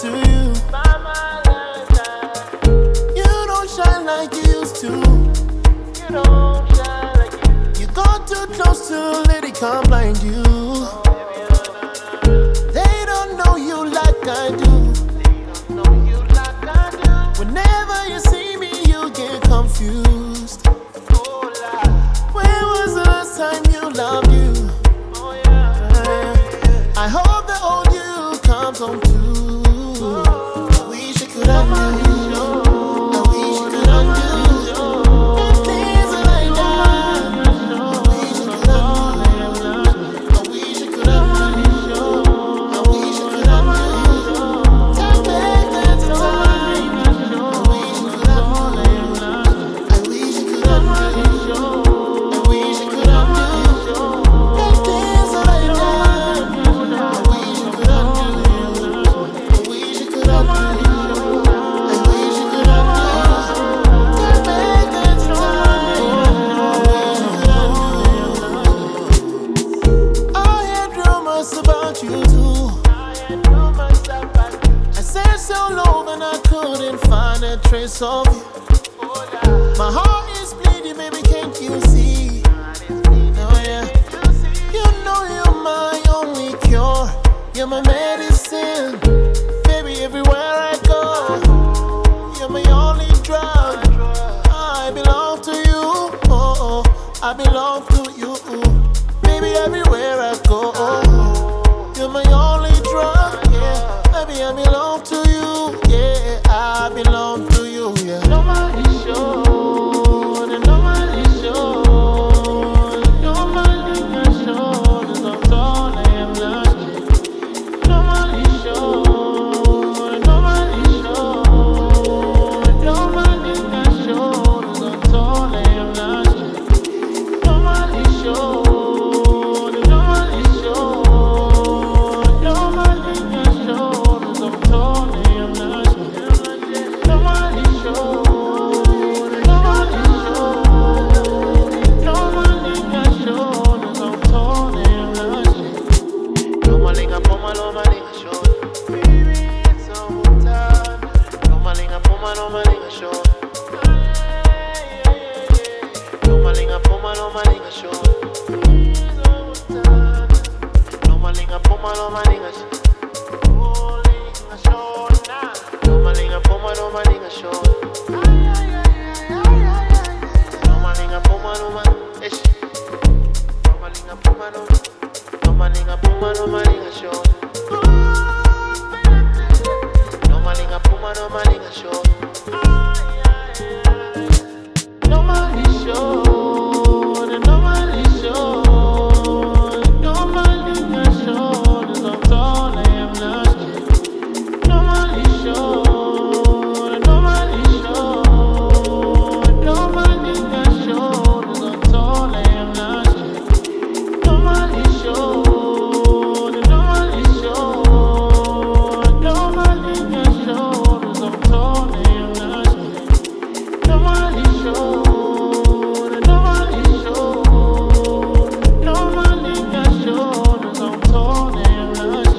to you. You don't shine like you used to. You go too close to let it come blind you. They don't know you like I do. Whenever you see me, you get confused. When was the last time you loved you? I hope the old you comes home too. I wish I could undo. I wish I could undo the things that I done. I wish I could undo. I wish I could undo. I wish I could undo. Take back that time. I wish I could undo. I wish I could undo. I wish I could undo the things that I done. I wish I could undo. I wish I could undo. I wish I could undo. Take back that time. I heard rumors about you too. I said so low and I couldn't find a trace of you. My heart is bleeding, baby, can't you see? Oh yeah. You know you're my only cure. You're my medicine. Baby, everywhere I go, you're my only drug. I belong to you. Oh, I belong to you. Baby, everywhere I go, you're my only drug. Yeah, baby, I belong to you. Yeah, I belong to you. Yeah. Nobody show, nobody show. Nobody can show the doctor I am not. Nobody show, nobody show. Nobody can show the doctor I am not. Nobody show, nobody show. Nobody can show the doctor I am not. Nobody show, nobody show. Nobody can show the doctor I am not. Nomalinga poma nomalinga show. Baby, it's all time. Nomalinga poma nomalinga show. Nomalinga poma nomalinga show. It's all time. Nomalinga poma nomalinga show. Nomalinga show now. Nomalinga poma nomalinga show. Nomalinga poma nomalinga show. Nomalinga poma nomalinga. Nomalinga puma nomalinga show. Nomalinga puma nomalinga show. Nobody show, nobody show. Nobody can show the doctor I am not. Nobody show, nobody show. Nobody can show the doctor I am not. Nobody show. Nobody show. Nobody can show the doctor I am not. Nobody show. Nobody show. Nobody can show the doctor I am not.